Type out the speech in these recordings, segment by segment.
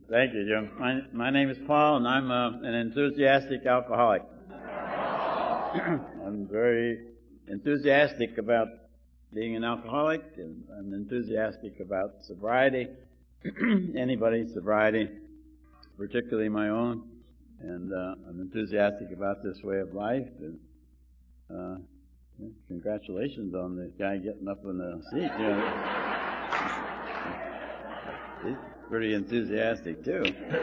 Thank you, Jim. My name is Paul, and I'm an enthusiastic alcoholic. I'm very enthusiastic about being an alcoholic, and I'm enthusiastic about sobriety, anybody's sobriety, particularly my own. And I'm enthusiastic about this way of life. And congratulations on the guy getting up in the seat. You know. He's pretty enthusiastic too.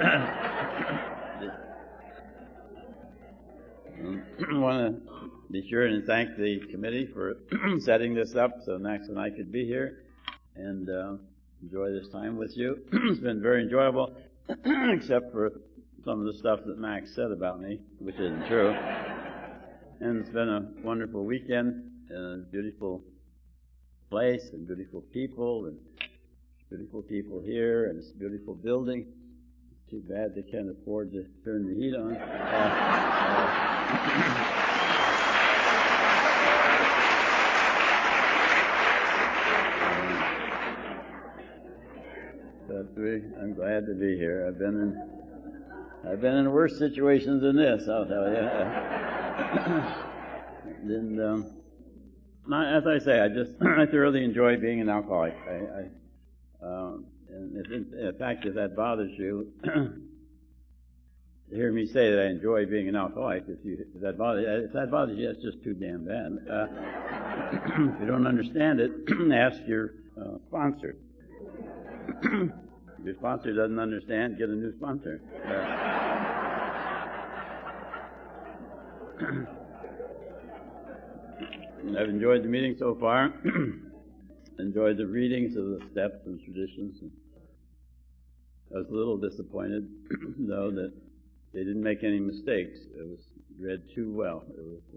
I want to be sure and thank the committee for setting this up so Max and I could be here and enjoy this time with you. It's been very enjoyable, except for some of the stuff that Max said about me, which isn't true. And it's been a wonderful weekend, and a beautiful place, and beautiful people, and beautiful people here, and it's a beautiful building. Too bad they can't afford to turn the heat on. But I'm glad to be here. I've been in worse situations than this, I'll tell you. And as I say, I thoroughly enjoy being an alcoholic. And in fact, if that bothers you, to hear me say that I enjoy being an alcoholic, if that bothers you, that's just too damn bad. If you don't understand it, ask your sponsor. If your sponsor doesn't understand, get a new sponsor. I've enjoyed the meeting so far. Enjoyed the readings of the steps and traditions. I was a little disappointed, though, that they didn't make any mistakes. It was read too well.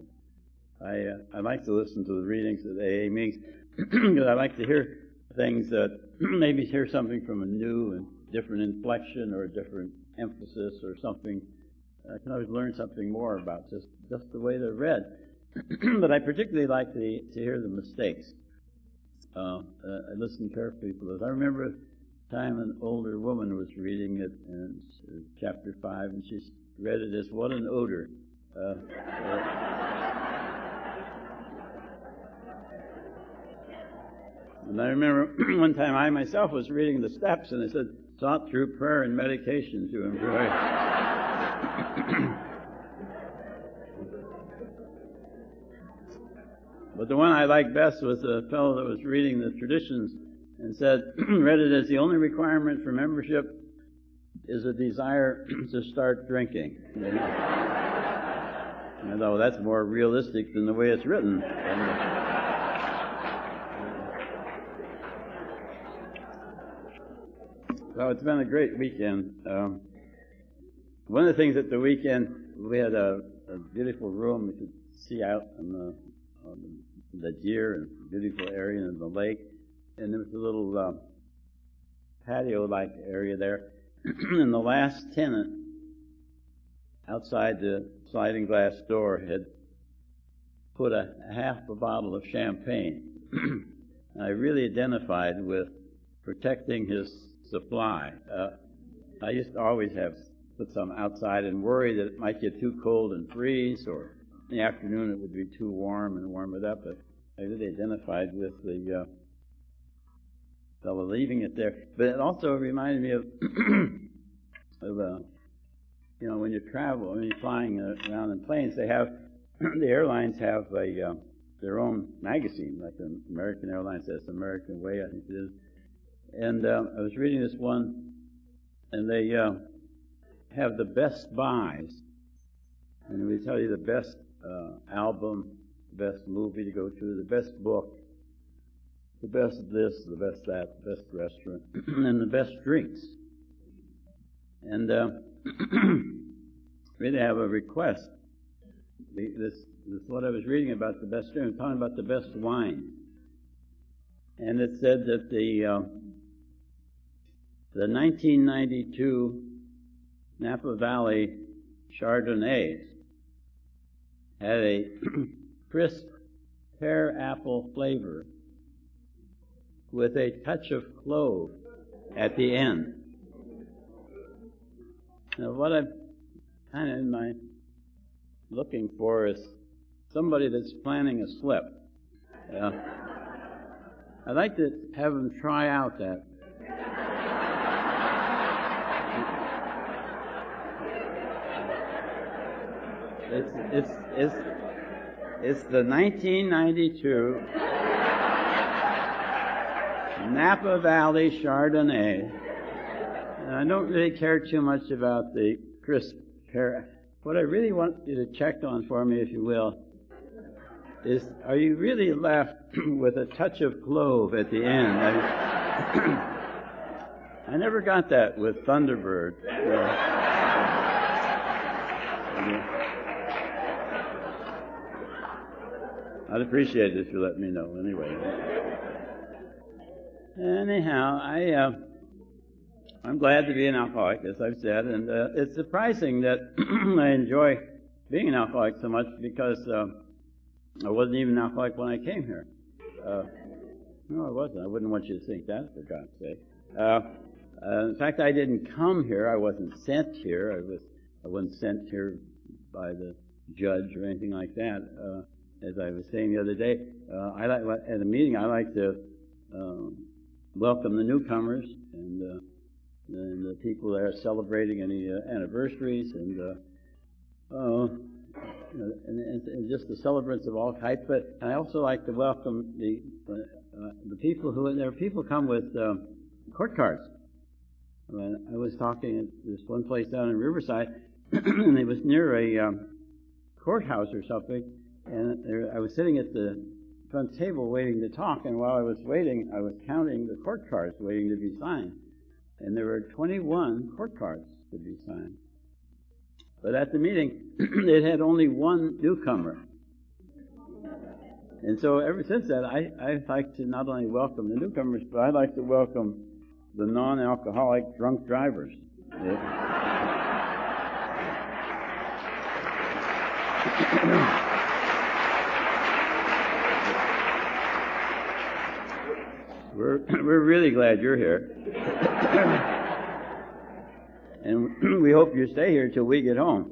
I like to listen to the readings of the AA meetings because I like to hear things that maybe hear something from a new and different inflection or a different emphasis or something. I can always learn something more about just the way they're read. But I particularly like to hear the mistakes. I listened carefully to those. I remember a time an older woman was reading it in chapter 5, and she read it as, "What an odor." And I remember one time I myself was reading the steps, and I said, "Sought through prayer and medication to improve." But the one I liked best was the fellow that was reading the traditions and said, read it as, "The only requirement for membership is a desire to start drinking." I thought, that's more realistic than the way it's written. So it's been a great weekend. One of the things at the weekend, we had a beautiful room. We could see out on the deer and beautiful area in the lake. And there was a little patio-like area there. And the last tenant outside the sliding glass door had put half a bottle of champagne. And I really identified with protecting his supply. I used to always put some outside and worry that it might get too cold and freeze, or in the afternoon it would be too warm and warm it up. But I really identified with the fellow leaving it there. But it also reminded me of when you travel, when you're flying around in planes, they have the airlines have their own magazine, like American Airlines has American Way, I think it is. And I was reading this one, and they have the best buys, and they tell you the best album, the best movie to go to, the best book, the best this, the best that, the best restaurant, and the best drinks. And really have a request. This is what I was reading about the best drink. I'm talking about the best wine. And it said that the 1992 Napa Valley Chardonnays had a crisp pear apple flavor with a touch of clove at the end. Now, what I'm kind of in my looking for is somebody that's planning a slip. I'd like to have them try out that. It's the 1992 Napa Valley Chardonnay. And I don't really care too much about the crisp pear. What I really want you to check on for me, if you will, is are you really left with a touch of clove at the end? I never got that with Thunderbird. I'd appreciate it if you let me know anyway. Anyhow, I'm glad to be an alcoholic, as I've said, and it's surprising that I enjoy being an alcoholic so much because I wasn't even an alcoholic when I came here. No, I wasn't. I wouldn't want you to think that, for God's sake. In fact, I didn't come here. I wasn't sent here. I wasn't sent here by the judge or anything like that. As I was saying the other day, at a meeting, I like to welcome the newcomers and the people that are celebrating any anniversaries and just the celebrants of all types. But I also like to welcome the people there are people come with court cards. I was talking at this one place down in Riverside, and it was near a courthouse or something, and I was sitting at the front table waiting to talk, and while I was waiting, I was counting the court cards waiting to be signed. And there were 21 court cards to be signed. But at the meeting, it had only one newcomer. And so ever since that, I like to not only welcome the newcomers, but I like to welcome the non-alcoholic drunk drivers. We're really glad you're here. And we hope you stay here till we get home.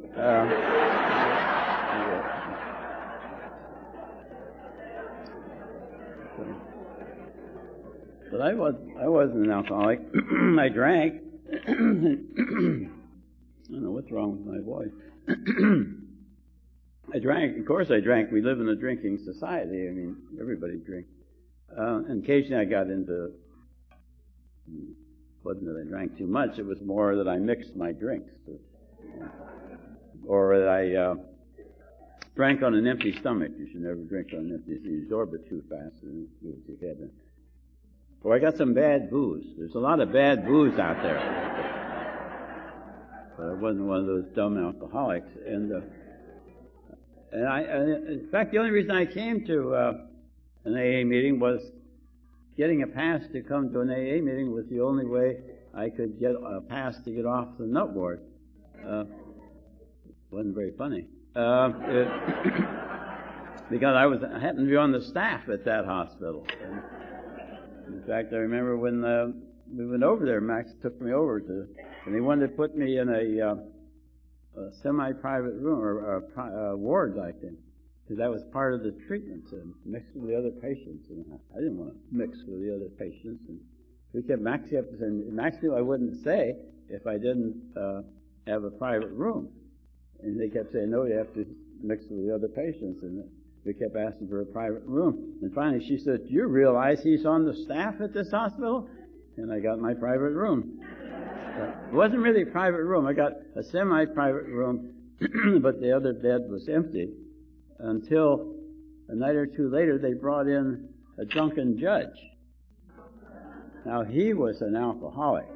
But I wasn't an alcoholic. I drank. I don't know what's wrong with my voice. I drank. Of course I drank. We live in a drinking society. I mean, everybody drinks. And occasionally I got into, it wasn't that I drank too much, it was more that I mixed my drinks. Or that I drank on an empty stomach. You should never drink on an empty stomach. You absorb it too fast and you do what you can. Or I got some bad booze. There's a lot of bad booze out there. But I wasn't one of those dumb alcoholics. And in fact, the only reason I came to an AA meeting was getting a pass to come to an AA meeting was the only way I could get a pass to get off the nut ward. Wasn't very funny. Because I happened to be on the staff at that hospital. And in fact, I remember when we went over there, Max took me over and they wanted to put me in a semi-private room, or a ward, I think. Because that was part of the treatment, and mix with the other patients. And I didn't want to mix with the other patients. And Max kept saying, Max knew I wouldn't say if I didn't have a private room. And they kept saying, no, you have to mix with the other patients. And we kept asking for a private room. And finally she said, do you realize he's on the staff at this hospital? And I got my private room. It wasn't really a private room. I got a semi-private room, but the other bed was empty. Until a night or two later, they brought in a drunken judge. Now, he was an alcoholic.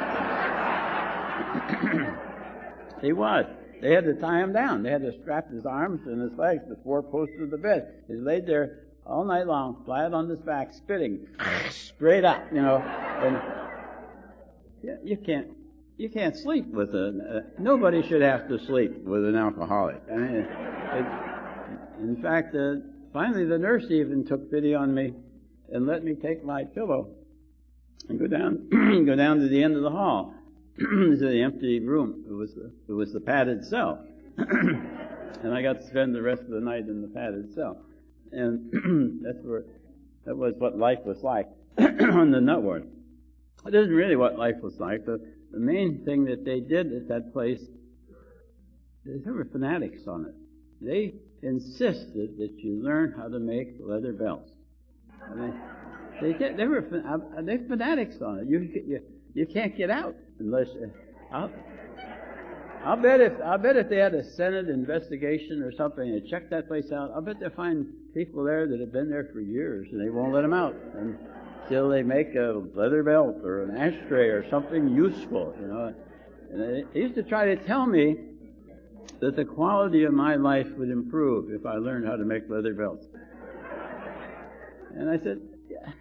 He was. They had to tie him down. They had to strap his arms and his legs to 4 posts of the bed. He laid there all night long, flat on his back, spitting straight up, And you can't sleep with nobody should have to sleep with an alcoholic. I mean, in fact, finally the nurse even took pity on me and let me take my pillow and go down to the end of the hall. to the empty room. It was the padded cell. And I got to spend the rest of the night in the padded cell. And that was what life was like on the nut ward. It isn't really what life was like. The main thing that they did at that place, they were fanatics on it. They insisted that you learn how to make leather belts. I mean, they're fanatics on it. You can't get out unless I'll bet if they had a Senate investigation or something and checked that place out, I'll bet they'll find people there that have been there for years and they won't let them out until they make a leather belt or an ashtray or something useful, you know. And they used to try to tell me that the quality of my life would improve if I learned how to make leather belts. And I said, yeah.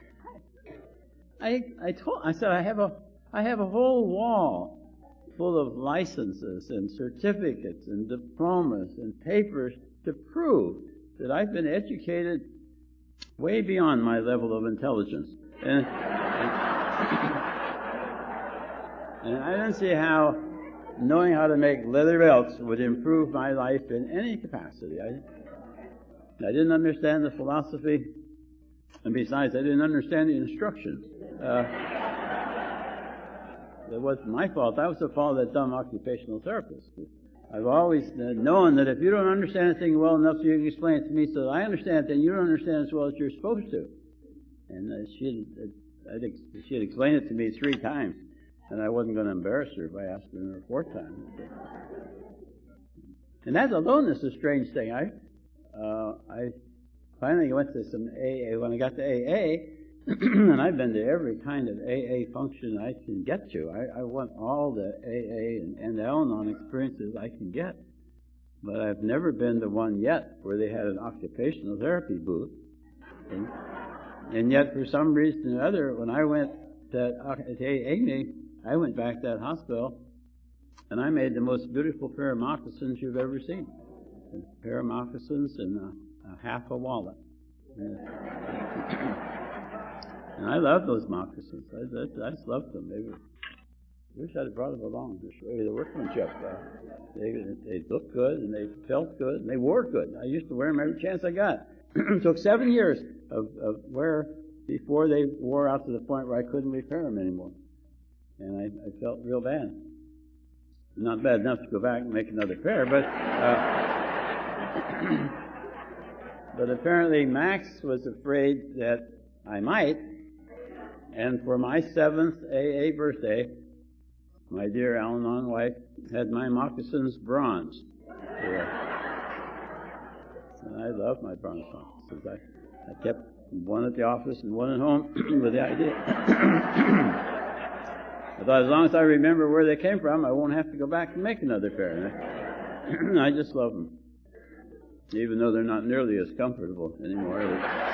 I said I have a whole wall full of licenses and certificates and diplomas and papers to prove that I've been educated way beyond my level of intelligence. And I don't see how knowing how to make leather belts would improve my life in any capacity. I didn't understand the philosophy, and besides, I didn't understand the instructions. It wasn't my fault. That was the fault of that dumb occupational therapist. I've always known that if you don't understand a thing well enough, you can explain it to me so that I understand it, then you don't understand as well as you're supposed to. And she had explained it to me 3 times, and I wasn't going to embarrass her by asking her a 4th time. And that alone is a strange thing. I finally went to some AA. When I got to AA, and I've been to every kind of AA function I can get to. I want all the AA and Al-Anon experiences I can get. But I've never been to one yet where they had an occupational therapy booth. And yet, for some reason or other, when I went to AA meeting, I went back to that hospital, and I made the most beautiful pair of moccasins you've ever seen. A pair of moccasins and a half a wallet. And I love those moccasins. I just loved them. I wish I'd have brought them along to show you the workmanship. They looked good, and they felt good, and they wore good. I used to wear them every chance I got. It took 7 years of wear before they wore out to the point where I couldn't repair them anymore. And I felt real bad. Not bad enough to go back and make another pair, but apparently Max was afraid that I might. And for my 7th AA birthday, my dear Al-Anon wife had my moccasins bronzed. And I love my bronze moccasins. I kept one at the office and one at home with the idea. I thought as long as I remember where they came from, I won't have to go back and make another pair. I just love them, even though they're not nearly as comfortable anymore.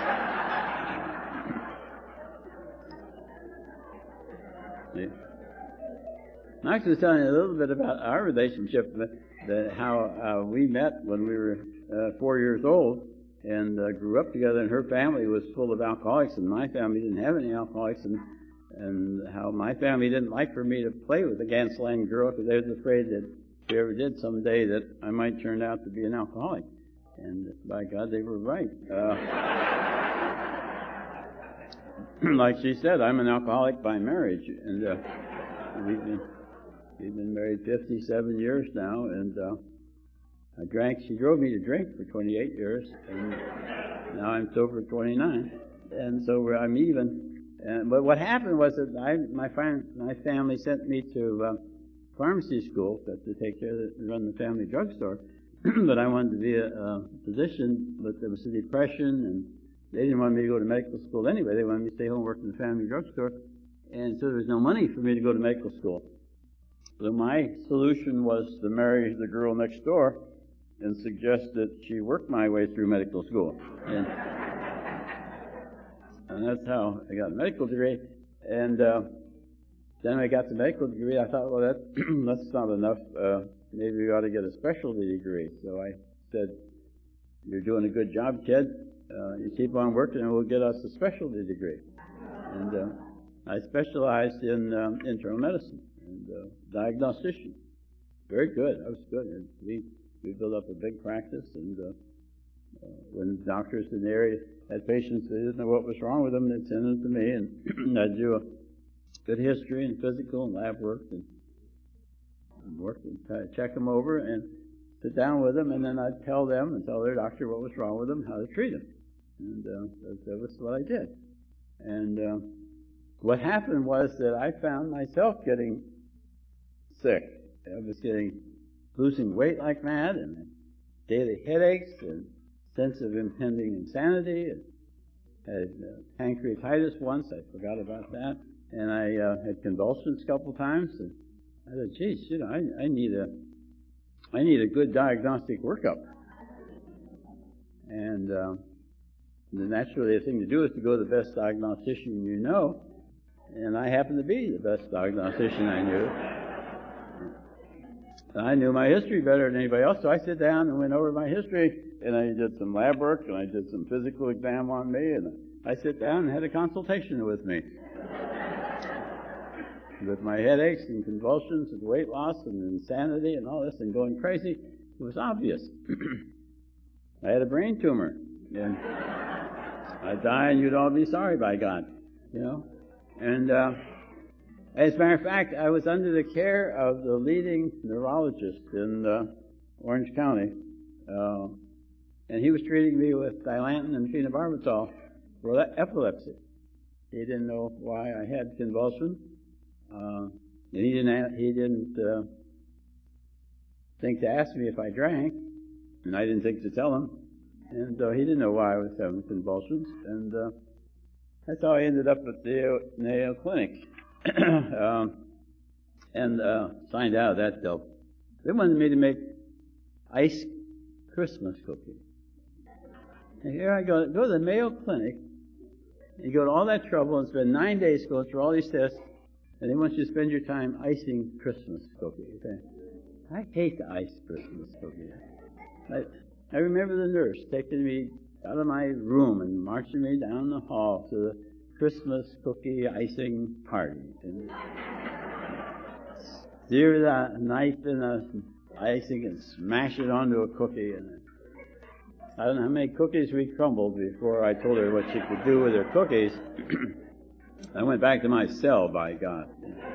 Max was telling you a little bit about our relationship, how we met when we were 4 years old and grew up together, and her family was full of alcoholics, and my family didn't have any alcoholics, and how my family didn't like for me to play with the Gansland girl because they was afraid that if we ever did someday that I might turn out to be an alcoholic. And by God, they were right. Like she said, I'm an alcoholic by marriage, and we've been married 57 years now, and she drove me to drink for 28 years, and now I'm sober 29, and so I'm even. But what happened was that my family sent me to pharmacy school to take care of run the family drugstore, but I wanted to be a physician, but there was a depression, and they didn't want me to go to medical school anyway. They wanted me to stay home and work in the family drugstore. And so there was no money for me to go to medical school. So my solution was to marry the girl next door and suggest that she work my way through medical school. And that's how I got a medical degree. And then I got the medical degree. I thought, well, that's not enough. Maybe we ought to get a specialty degree. So I said, you're doing a good job, kid. You keep on working and we'll get us a specialty degree. And I specialized in internal medicine. And and diagnostician. Very good. I was good. And we built up a big practice, and when doctors in the area had patients that didn't know what was wrong with them, they'd send them to me, and I'd do a good history and physical and lab work and work and try to check them over and sit down with them, and then I'd tell them and tell their doctor what was wrong with them, how to treat them. And that was what I did. And what happened was that I found myself getting sick. I was losing weight like mad, and daily headaches, and sense of impending insanity, and had pancreatitis once. I forgot about that. And I had convulsions a couple times, and I said, geez, I need a good diagnostic workup. And naturally, the thing to do is to go to the best diagnostician you know, and I happened to be the best diagnostician I knew. And I knew my history better than anybody else, so I sat down and went over my history, and I did some lab work, and I did some physical exam on me, and I sat down and had a consultation with me. With my headaches and convulsions and weight loss and insanity and all this and going crazy, it was obvious. I had a brain tumor, and I'd die and you'd all be sorry, by God, you know. And as a matter of fact, I was under the care of the leading neurologist in Orange County, and he was treating me with Dilantin and phenobarbital for epilepsy. He didn't know why I had convulsions. And he didn't think to ask me if I drank, and I didn't think to tell him. And he didn't know why I was having convulsions. And that's how I ended up at the Mayo Clinic. And signed out of that dope. They wanted me to make ice Christmas cookies. And here I go to the Mayo Clinic. You go to all that trouble and spend 9 days going through all these tests, and they want you to spend your time icing Christmas cookies. Okay? I hate to ice Christmas cookies. I remember the nurse taking me out of my room and marching me down the hall to the Christmas cookie icing party. And steer the knife in the icing and smash it onto a cookie. And I don't know how many cookies we crumbled before I told her what she could do with her cookies. I went back to my cell, by God.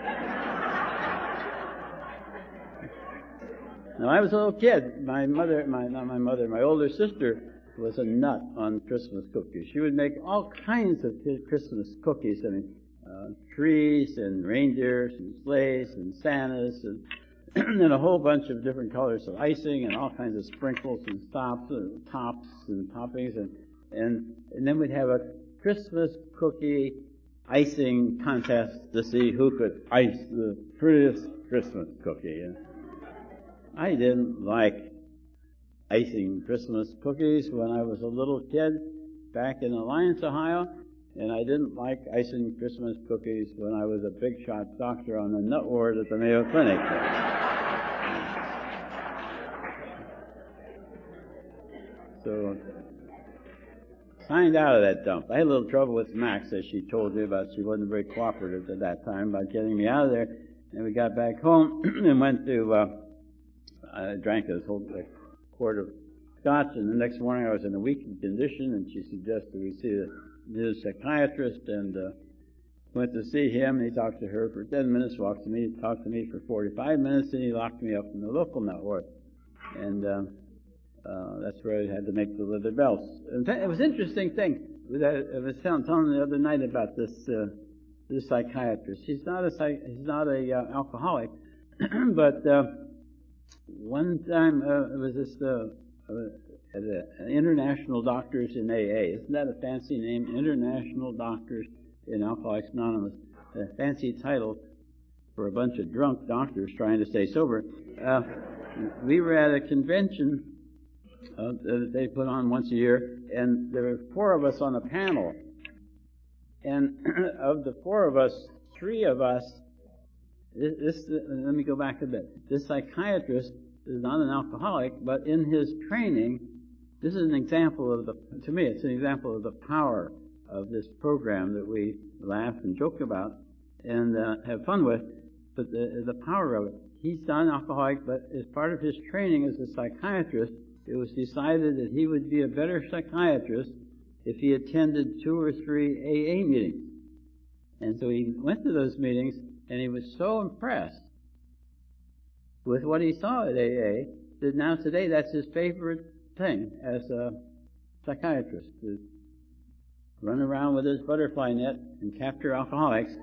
Now, I was a little kid. My older sister was a nut on Christmas cookies. She would make all kinds of Christmas cookies. I mean, trees and reindeers and sleighs and Santas and a whole bunch of different colors of icing and all kinds of sprinkles and tops and toppings. And then we'd have a Christmas cookie icing contest to see who could ice the prettiest Christmas cookie. And I didn't like icing Christmas cookies when I was a little kid back in Alliance, Ohio, and I didn't like icing Christmas cookies when I was a big shot doctor on the nut ward at the Mayo Clinic. So, signed out of that dump. I had a little trouble with Max, as she told you about. She wasn't very cooperative at that time about getting me out of there. And we got back home and went to, I drank a whole quart of scotch, and the next morning I was in a weakened condition, and she suggested we see a new psychiatrist, and went to see him, and he talked to her for 10 minutes, talked to me for 45 minutes, and he locked me up in the local nut ward. And that's where I had to make the leather belts. And it was an interesting thing. I was telling the other night about this psychiatrist. He's not a alcoholic, but one time it was this International Doctors in AA. Isn't that a fancy name? International Doctors in Alcoholics Anonymous. A fancy title for a bunch of drunk doctors trying to stay sober. We were at a convention that they put on once a year, and there were 4 of us on a panel. And of the 4 of us, 3 of us, let me go back a bit. This psychiatrist is not an alcoholic, but in his training, this is an example to me, it's an example of the power of this program that we laugh and joke about and have fun with. but the power of it. He's not an alcoholic, but as part of his training as a psychiatrist, it was decided that he would be a better psychiatrist if he attended 2 or 3 AA meetings. And so he went to those meetings, and he was so impressed with what he saw at AA that now today that's his favorite thing as a psychiatrist, to run around with his butterfly net and capture alcoholics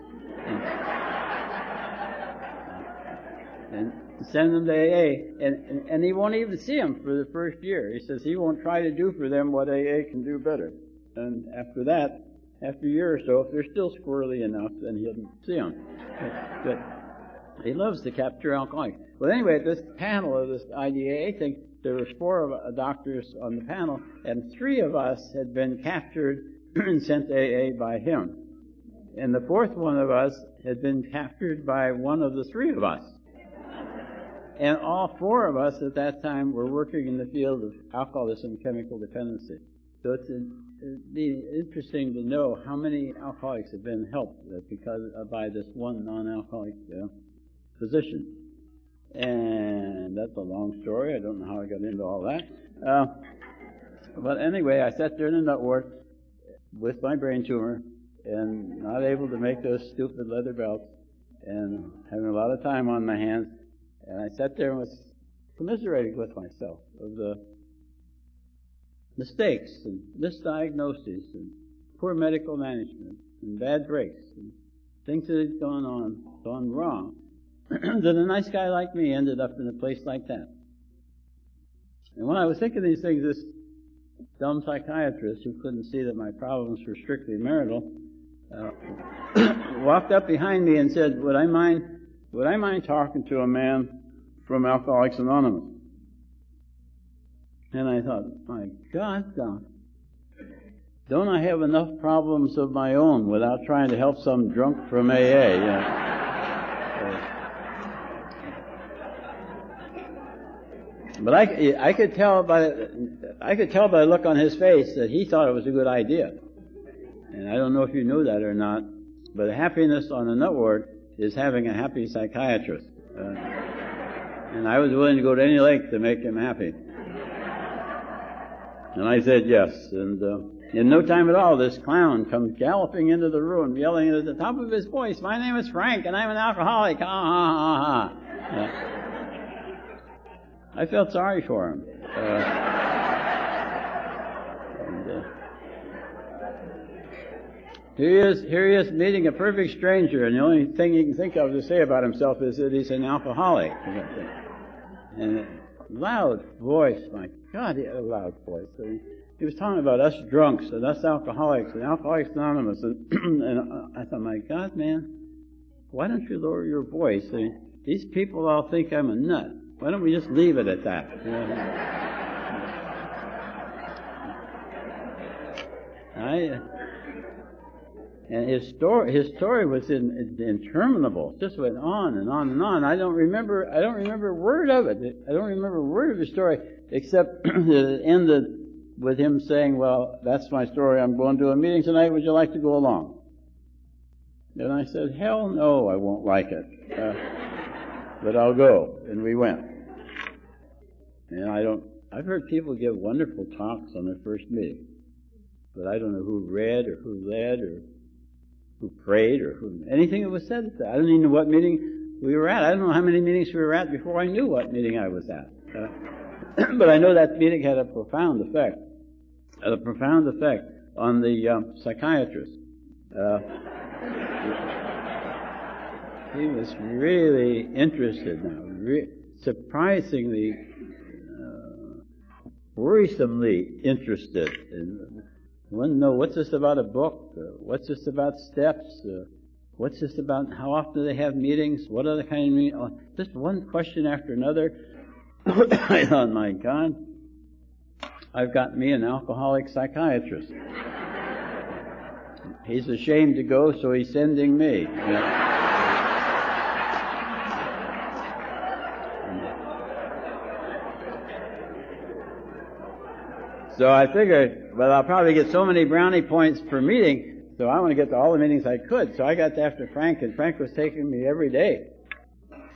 and send them to AA, and he won't even see them for the first year. He says he won't try to do for them what AA can do better. And after that, after a year or so, if they're still squirrely enough, then he'll see them. But he loves to capture alcoholics. Well, anyway, at this panel of this IDAA thing, there were 4 doctors on the panel, and 3 of us had been captured and sent to AA by him. And the 4th one of us had been captured by one of the 3 of us. And all 4 of us at that time were working in the field of alcoholism and chemical dependency. So it's interesting to know how many alcoholics have been helped by this one non-alcoholic physician. And that's a long story. I don't know how I got into all that. But anyway, I sat there in the nut ward with my brain tumor and not able to make those stupid leather belts and having a lot of time on my hands. And I sat there and was commiserating with myself of the mistakes and misdiagnoses and poor medical management and bad breaks and things that had gone wrong, that a nice guy like me ended up in a place like that. And when I was thinking these things, this dumb psychiatrist who couldn't see that my problems were strictly marital walked up behind me and said, would I mind talking to a man from Alcoholics Anonymous? And I thought, my God, Doc, don't I have enough problems of my own without trying to help some drunk from AA? But I could tell by the look on his face that he thought it was a good idea. And I don't know if you knew that or not, but happiness on a nut ward is having a happy psychiatrist. And I was willing to go to any length to make him happy. And I said yes. And in no time at all, this clown comes galloping into the room, yelling at the top of his voice, my name is Frank, and I'm an alcoholic. Ha, ha, ha, ha. I felt sorry for him. Here he is meeting a perfect stranger, and the only thing he can think of to say about himself is that he's an alcoholic. And a loud voice, my God, he had a loud voice. He was talking about us drunks and us alcoholics and Alcoholics Anonymous. And I thought, my God, man, why don't you lower your voice? These people all think I'm a nut. Why don't we just leave it at that? And his story was interminable. It just went on and on and on. I don't remember a word of it. I don't remember a word of his story except that it ended with him saying, well, that's my story. I'm going to a meeting tonight. Would you like to go along? And I said, hell no, I won't like it. But I'll go. And we went. And I've heard people give wonderful talks on their first meeting. But I don't know who read or who led or who prayed or anything that was said. I don't even know what meeting we were at. I don't know how many meetings we were at before I knew what meeting I was at. But I know that meeting had a profound effect. On the psychiatrist. He was really interested now, surprisingly, worrisomely interested. And wanted to know, what's this about a book? What's this about steps? What's this about, how often do they have meetings? What other kind of meetings? Just one question after another. I thought, my God, I've got me an alcoholic psychiatrist. He's ashamed to go, so he's sending me. So I figured, well, I'll probably get so many brownie points per meeting, so I want to get to all the meetings I could. So I got after Frank, and Frank was taking me every day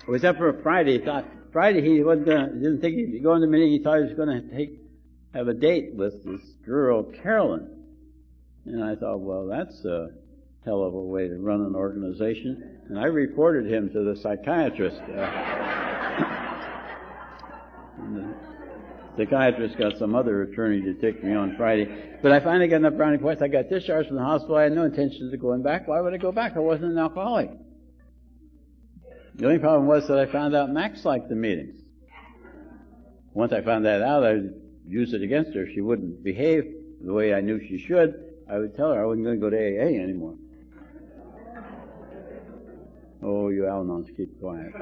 It was up for Friday. He thought Friday he didn't think he'd be going to the meeting. He thought he was going to have a date with this girl, Carolyn. And I thought, well, that's a hell of a way to run an organization. And I reported him to the psychiatrist. And the psychiatrist got some other attorney to take me on Friday. But I finally got enough brownie points. I got discharged from the hospital. I had no intentions of going back. Why would I go back? I wasn't an alcoholic. The only problem was that I found out Max liked the meetings. Once I found that out, I would use it against her. If she wouldn't behave the way I knew she should, I would tell her I wasn't going to go to AA anymore. Oh, you Al-Anons, keep quiet.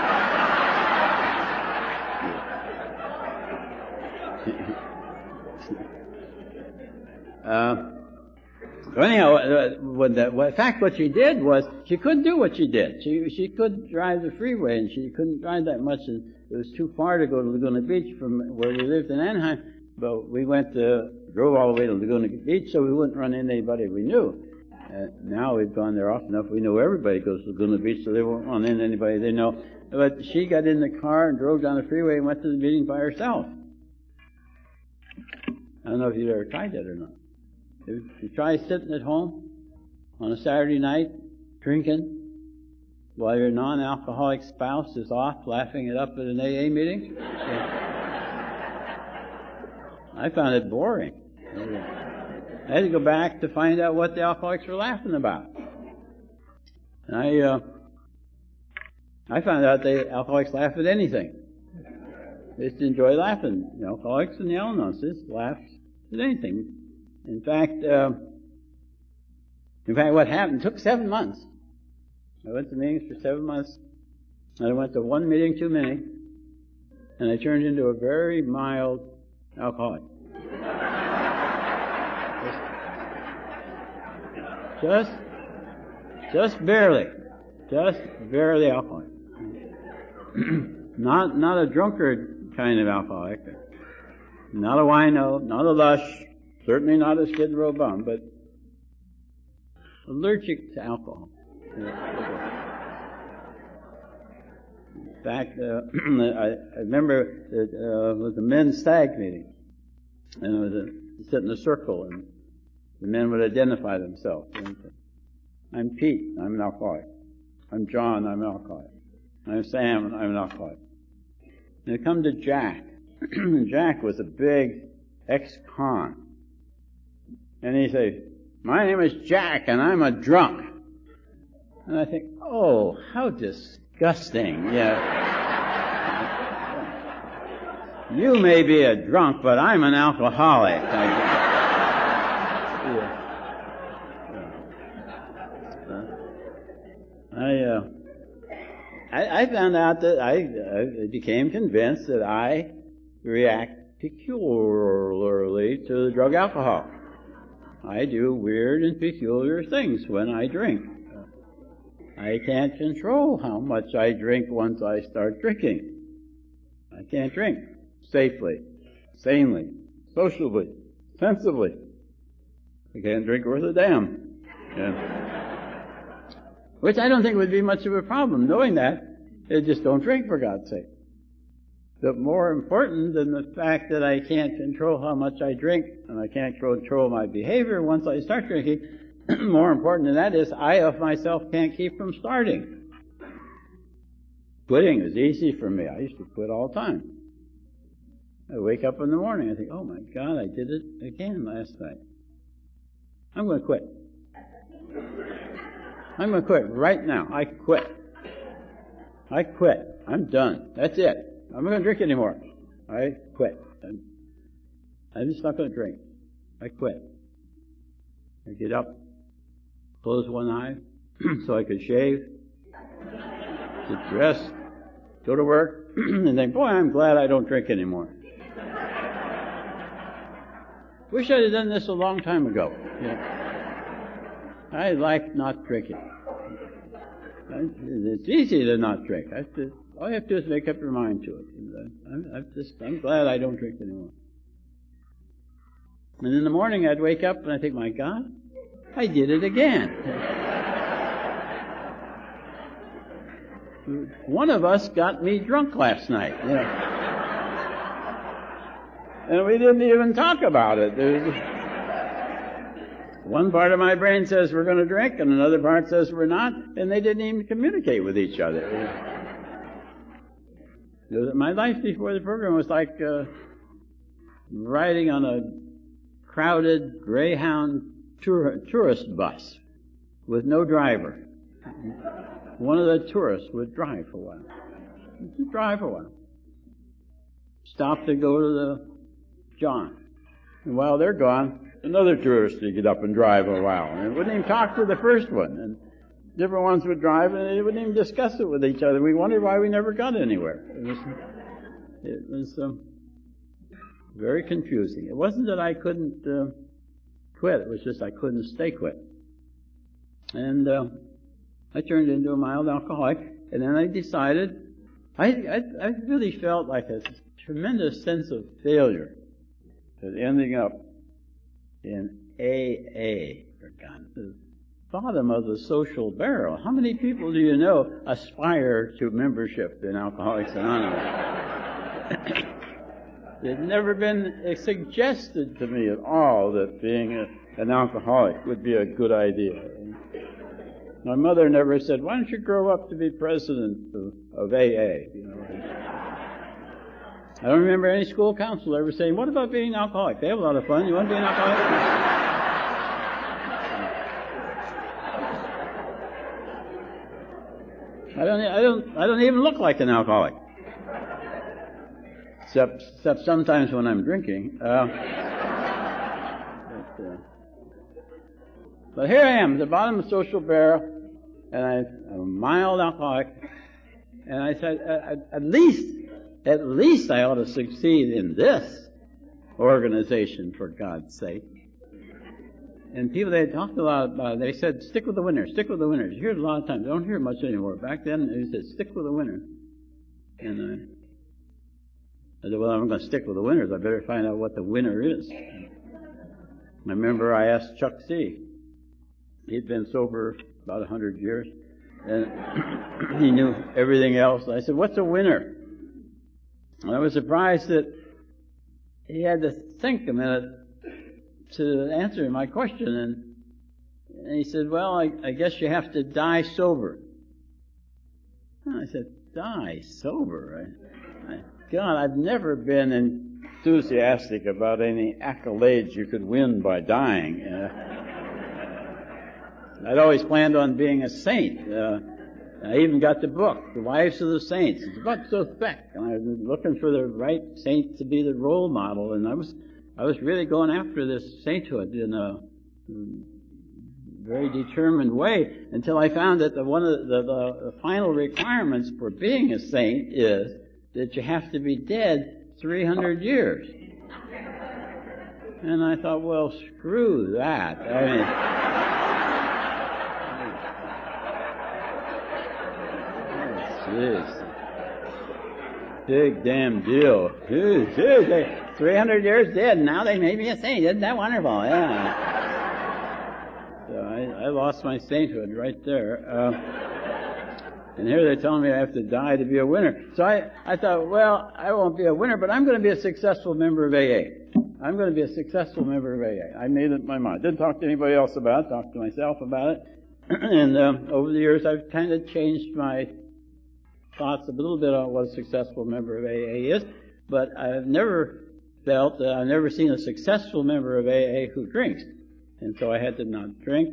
Anyhow, in fact, what she did was she couldn't do what she did. She couldn't drive the freeway, and she couldn't drive that much, and it was too far to go to Laguna Beach from where we lived in Anaheim. But we drove all the way to Laguna Beach, so we wouldn't run into anybody we knew. Now we've gone there often enough. We know everybody goes to Laguna Beach, so they won't run into anybody they know. But she got in the car and drove down the freeway and went to the meeting by herself. I don't know if you've ever tried that or not. If you try sitting at home on a Saturday night, drinking, while your non-alcoholic spouse is off laughing it up at an AA meeting, I found it boring. I had to go back to find out what the alcoholics were laughing about. And I found out the alcoholics laugh at anything. They just enjoy laughing. The alcoholics and the Al-Anons just laugh at anything. In fact, what happened, it took 7 months. I went to meetings for 7 months. And I went to one meeting too many. And I turned into a very mild alcoholic. Just barely alcoholic. Not a drunkard kind of alcoholic. Not a wino, not a lush, certainly not a Skid Row bum, but allergic to alcohol. In fact, I remember it was a men's stag meeting, and it was sit in a circle, and the men would identify themselves. I'm Pete, I'm an alcoholic. I'm John, I'm an alcoholic. I'm Sam, I'm an alcoholic. And it come to Jack. Jack was a big ex-con. And he said, my name is Jack, and I'm a drunk. And I think, oh, how disgusting. Yeah. You may be a drunk, but I'm an alcoholic. I found out that I became convinced that I react peculiarly to the drug alcohol. I do weird and peculiar things when I drink. I can't control how much I drink once I start drinking. I can't drink safely, sanely, sociably, sensibly. I can't drink worth a damn. Yeah. Which I don't think would be much of a problem. Knowing that, they just don't drink, for God's sake. But more important than the fact that I can't control how much I drink and I can't control my behavior once I start drinking, more important than that is I of myself can't keep from starting. Quitting is easy for me. I used to quit all the time. I wake up in the morning, I think, oh my God, I did it again last night. I'm going to quit. I'm going to quit right now. I quit. I'm done. That's it. I'm not going to drink anymore. I quit. I'm just not going to drink. I quit. I get up, close one eye so I could shave, get dressed, go to work, and think, boy, I'm glad I don't drink anymore. Wish I'd have done this a long time ago. Yeah. I like not drinking. It's easy to not drink. All you have to do is make up your mind to it. I'm glad I don't drink anymore. And in the morning I'd wake up and I think, my God, I did it again. one of us got me drunk last night. And we didn't even talk about it. One part of my brain says we're going to drink, and another part says we're not, and they didn't even communicate with each other. My life before the program was like riding on a crowded Greyhound tourist bus with no driver. One of the tourists would drive for a while. Just drive for a while. Stop to go to the John. And while they're gone, another tourist would get up and drive a while. And wouldn't even talk to the first one. And different ones would drive, and they wouldn't even discuss it with each other. We wondered why we never got anywhere. It was very confusing. It wasn't that I couldn't quit. It was just I couldn't stay quit. And I turned into a mild alcoholic, and then I decided, I really felt like a tremendous sense of failure at ending up in AA, for God's sake. Bottom of the social barrel. How many people do you know aspire to membership in Alcoholics Anonymous? It had never been suggested to me at all that being an alcoholic would be a good idea. My mother never said, "Why don't you grow up to be president of AA?" I don't remember any school counselor ever saying, "What about being an alcoholic? They have a lot of fun. You want to be an alcoholic?" I don't even look like an alcoholic. Except sometimes when I'm drinking. But here I am at the bottom of the social barrel, and I'm a mild alcoholic, and I said, at least I ought to succeed in this organization, for God's sake. And people they talked a lot about it, they said, stick with the winners, stick with the winners. You hear it a lot of times. I don't hear it much anymore. Back then, they said, stick with the winners. And I said, well, I'm going to stick with the winners. I better find out what the winner is. I remember I asked Chuck C. He'd been sober about 100 years, and he knew everything else. I said, what's a winner? And I was surprised that he had to think a minute to answer my question, and he said, well, I guess you have to die sober. And I said, die sober? God, I've never been enthusiastic about any accolades you could win by dying. I'd always planned on being a saint. I even got the book, The Lives of the Saints. It's about so thick, and I was looking for the right saint to be the role model, and I was really going after this sainthood in a very determined way until I found that one of the final requirements for being a saint is that you have to be dead 300 years. And I thought, well, screw that. I mean, big damn deal. 300 years dead, and now they made me a saint. Isn't that wonderful? Yeah. So I lost my sainthood right there. And here they're telling me I have to die to be a winner. So I thought, well, I won't be a winner, but I'm going to be a successful member of AA. I'm going to be a successful member of AA. I made up my mind. Didn't talk to anybody else about it. Talked to myself about it. And over the years, I've kind of changed my thoughts a little bit on what a successful member of AA is. But I've never felt that I've never seen a successful member of AA who drinks. And so I had to not drink.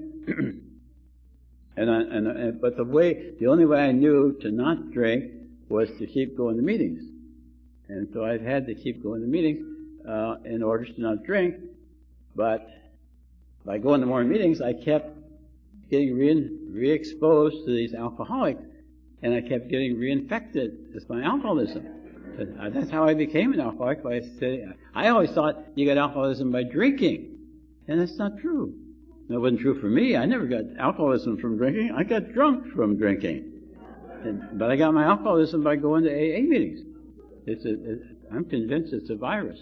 But the only way I knew to not drink was to keep going to meetings. And so I've had to keep going to meetings, in order to not drink. But by going to more meetings, I kept getting re-exposed to these alcoholics, and I kept getting reinfected with my alcoholism. That's how I became an alcoholic. I always thought you get alcoholism by drinking, and that's not true. That wasn't true for me. I never got alcoholism from drinking. I got drunk from drinking. But I got my alcoholism by going to AA meetings. I'm convinced it's a virus.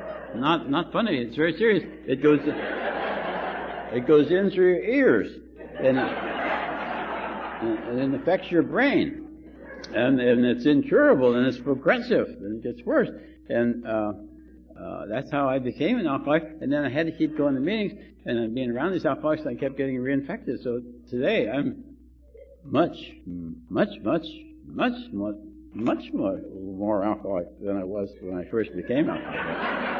Not funny. It's very serious. It goes in through your ears. and it affects your brain. And it's incurable, and it's progressive, and it gets worse. And that's how I became an alcoholic. And then I had to keep going to meetings, and being around these alcoholics, I kept getting reinfected. So today, I'm much more alcoholic than I was when I first became alcoholic.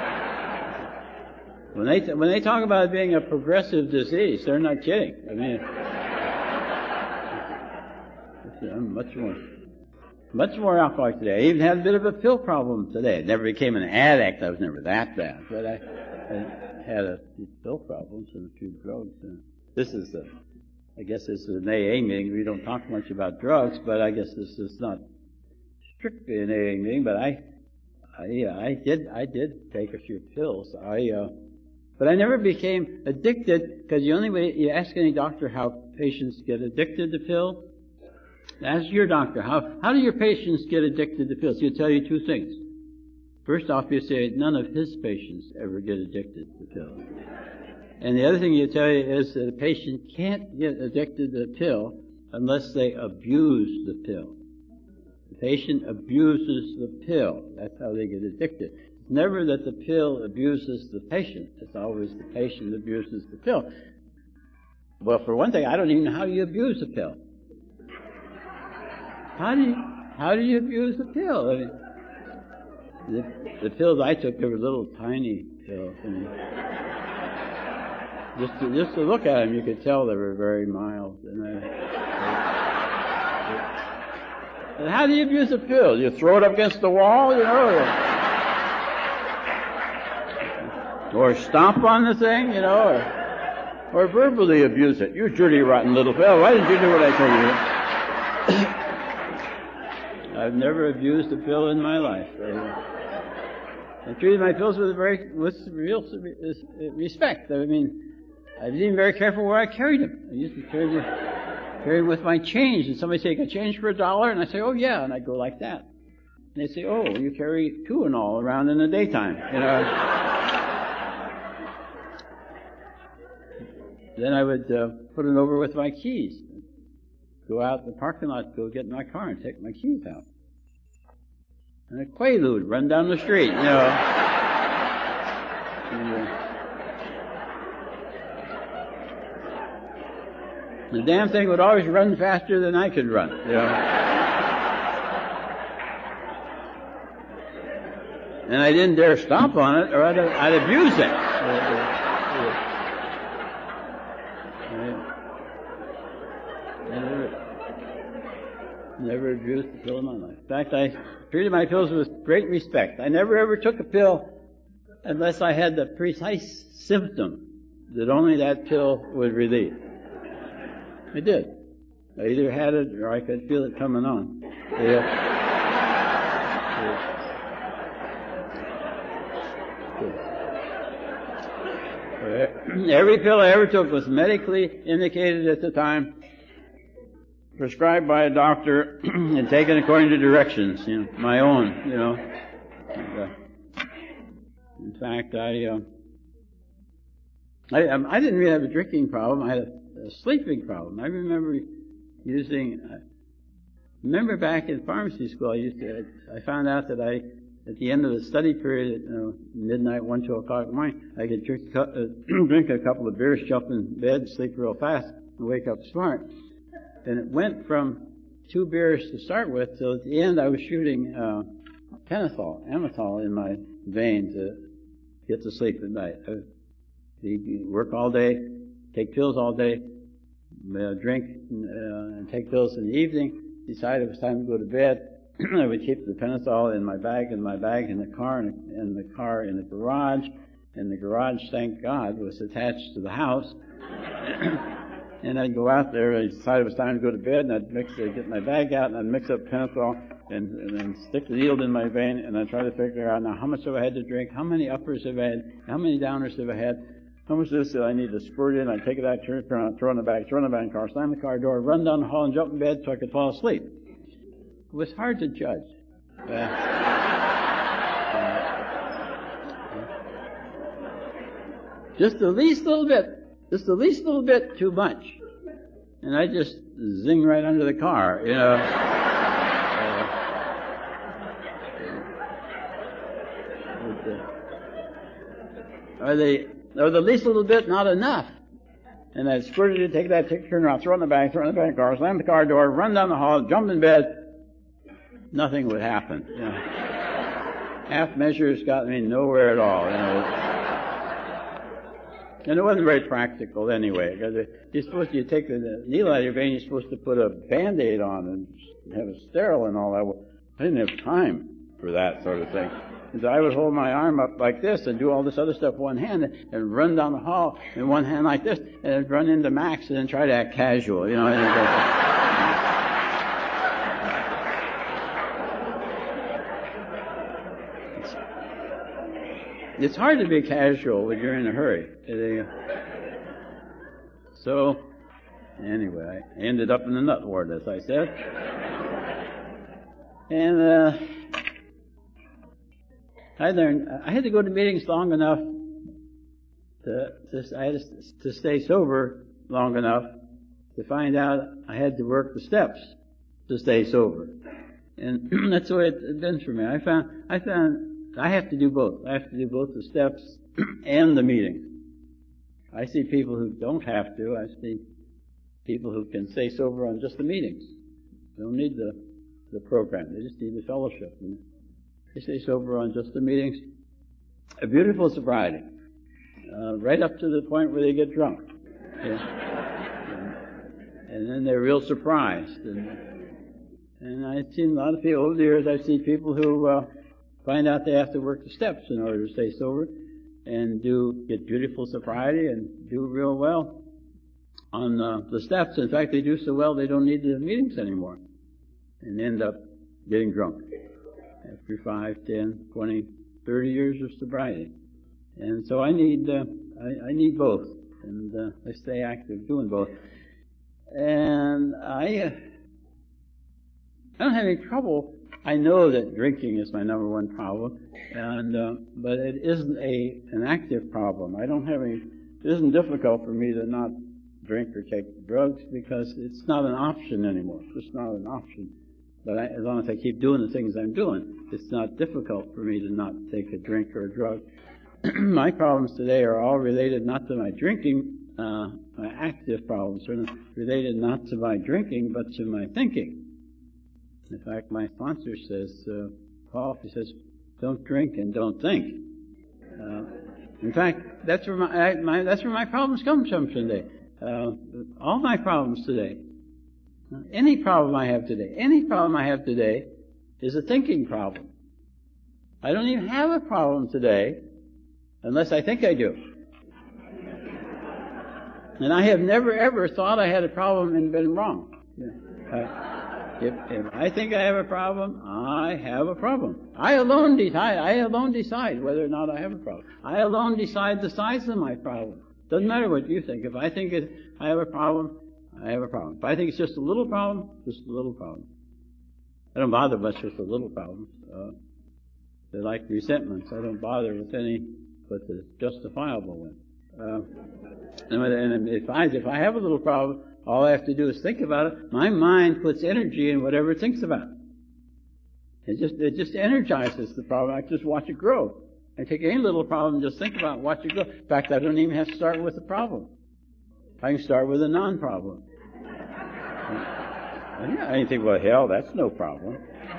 When they talk about it being a progressive disease, they're not kidding. I mean, I'm much more alcoholic today. I even had a bit of a pill problem today. I never became an addict. I was never that bad, but I had a few pill problems and a few drugs. And I guess this is an AA meeting. We don't talk much about drugs, but I guess this is not strictly an AA meeting. But I did take a few pills. But I never became addicted, because the only way you ask any doctor how patients get addicted to pills. Ask your doctor, how do your patients get addicted to pills? He'll tell you two things. First off, he'll say none of his patients ever get addicted to pills. And the other thing he'll tell you is that a patient can't get addicted to the pill unless they abuse the pill. The patient abuses the pill. That's how they get addicted. It's never that the pill abuses the patient. It's always the patient abuses the pill. Well, for one thing, I don't even know how you abuse a pill. How do you abuse the pill? I mean, the pills I took, they were little tiny pills. I mean, just to look at them, you could tell they were very mild. And how do you abuse a pill? You throw it up against the wall, you know, or stomp on the thing, you know, or verbally abuse it. You dirty, rotten little pill. Why didn't you do what I told you? I've never abused a pill in my life. I treated my pills with real respect. I mean, I was even very careful where I carried them. I used to carry them with my change, and somebody say, "I change for $1," and I say, "Oh yeah," and I go like that. And they say, "Oh, you carry 2 and all around in the daytime," you know. Then I would put it over with my keys. Go out in the parking lot, go get in my car and take my keys out. And a Quaalude run down the street, you know. The damn thing would always run faster than I could run, you know. And I didn't dare stomp on it, or I'd abuse it. Never abused a pill in my life. In fact, I treated my pills with great respect. I never ever took a pill unless I had the precise symptom that only that pill would relieve. I did. I either had it or I could feel it coming on. Every pill I ever took was medically indicated at the time, prescribed by a doctor, and taken according to directions, you know, my own, you know. And, in fact, I didn't really have a drinking problem. I had a sleeping problem. I remember remember back in pharmacy school, I found out that at the end of the study period, midnight, 1, 2 o'clock in the morning, I could drink a couple of beers, jump in bed, sleep real fast, and wake up smart. And it went from 2 beers to start with till at the end I was shooting Amytal in my vein to get to sleep at night. I'd work all day, take pills all day, drink and take pills in the evening, decide it was time to go to bed. I would keep the Pentothal in my bag in the car, and the car in the garage. And the garage, thank God, was attached to the house. And I'd go out there, I decided it was time to go to bed, and I'd get my bag out, and I'd mix up Pentothal, and then stick the needle in my vein, and I'd try to figure out, now, how much have I had to drink? How many uppers have I had? How many downers have I had? How much of this do I need to squirt in? I'd take it out, turn it around, throw it in the bag in the car, slam the car door, run down the hall, and jump in bed so I could fall asleep. It was hard to judge. Just the least little bit too much. and I just zing right under the car, you know. Or the least little bit not enough. And I squirted it, take that ticket, turn around, throw it in the back of the car, slam the car door, run down the hall, jump in bed. Nothing would happen. You know. Half measures got me nowhere at all. You know. And it wasn't very practical anyway, because you take the needle out of your vein, you're supposed to put a Band-Aid on and have it sterile and all that. I didn't have time for that sort of thing. So I would hold my arm up like this and do all this other stuff with one hand and run down the hall in one hand like this and run into Max and then try to act casual, you know. It's hard to be casual when you're in a hurry. So, anyway, I ended up in the nut ward, as I said. And I learned I had to go to meetings long enough to stay sober long enough to find out I had to work the steps to stay sober. And that's the way it's been for me. I found I have to do both. I have to do both the steps and the meetings. I see people who don't have to. I see people who can stay sober on just the meetings. They don't need the program. They just need the fellowship. And they stay sober on just the meetings. A beautiful sobriety. Right up to the point where they get drunk. And then they're real surprised. And I've seen a lot of people over the years. I've seen people who find out they have to work the steps in order to stay sober, and get beautiful sobriety and do real well on the steps. In fact, they do so well they don't need the meetings anymore, and end up getting drunk after 5, 10, 20, 30 years of sobriety. And so I need both, and I stay active doing both. And I don't have any trouble. I know that drinking is my number one problem, but it isn't an active problem. It isn't difficult for me to not drink or take drugs because it's not an option anymore. It's just not an option. But as long as I keep doing the things I'm doing, it's not difficult for me to not take a drink or a drug. My problems today are all related not to my drinking, my active problems are related not to my drinking, but to my thinking. In fact, my sponsor says, Paul, he says, don't drink and don't think. In fact, that's where my problems come from today. All my problems today, any problem I have today is a thinking problem. I don't even have a problem today unless I think I do. And I have never ever thought I had a problem and been wrong. If I think I have a problem, I have a problem. I alone decide whether or not I have a problem. I alone decide the size of my problem. Doesn't matter what you think. If I think I have a problem, I have a problem. If I think it's just a little problem, just a little problem. I don't bother much with the little problems. They're like resentments. I don't bother with any but the justifiable one. And if I have a little problem, all I have to do is think about it. My mind puts energy in whatever it thinks about. It just energizes the problem. I just watch it grow. I take any little problem and just think about it, watch it grow. In fact, I don't even have to start with a problem. I can start with a non-problem. I can think, well, hell, that's no problem.